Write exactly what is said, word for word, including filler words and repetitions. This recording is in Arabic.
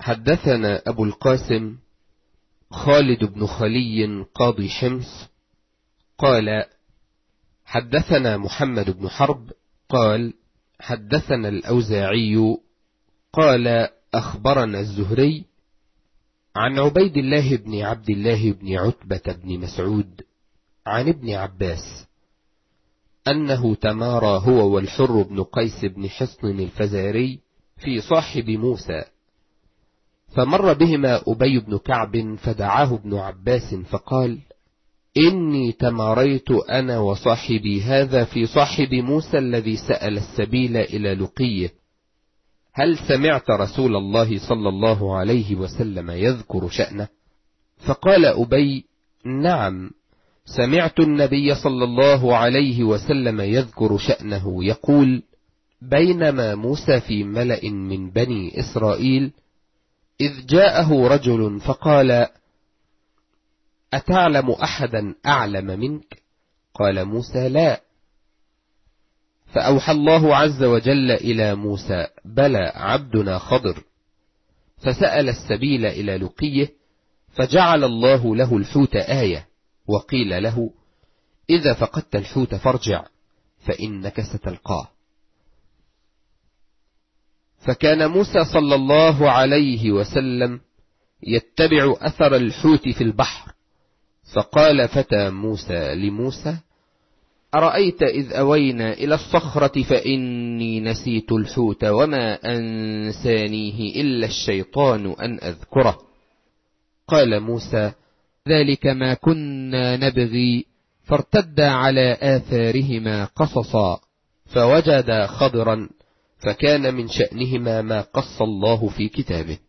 حدثنا أبو القاسم خالد بن خلي قاضي حمص قال حدثنا محمد بن حرب قال حدثنا الأوزاعي قال أخبرنا الزهري عن عبيد الله بن عبد الله بن عتبة بن مسعود عن ابن عباس أنه تمارى هو والحر بن قيس بن حصن الفزاري في صاحب موسى، فمر بهما أبي بن كعب فدعاه ابن عباس فقال: إني تماريت أنا وصاحبي هذا في صاحب موسى الذي سأل السبيل إلى لقيه، هل سمعت رسول الله صلى الله عليه وسلم يذكر شأنه؟ فقال أبي: نعم، سمعت النبي صلى الله عليه وسلم يذكر شأنه يقول: بينما موسى في ملأ من بني إسرائيل إذ جاءه رجل فقال: أتعلم أحدا أعلم منك؟ قال موسى: لا. فأوحى الله عز وجل إلى موسى: بلى عبدنا خضر، فسأل السبيل إلى لقيه، فجعل الله له الحوت آية، وقيل له: إذا فقدت الحوت فارجع فإنك ستلقاه. فكان موسى صلى الله عليه وسلم يتبع أثر الحوت في البحر، فقال فتى موسى لموسى: أرأيت إذ أوينا إلى الصخرة فإني نسيت الحوت وما أنسانيه إلا الشيطان أن أذكره. قال موسى: ذلك ما كنا نبغي، فارتدا على آثارهما قصصا، فوجدا خضرا، فكان من شأنهما ما قص الله في كتابه.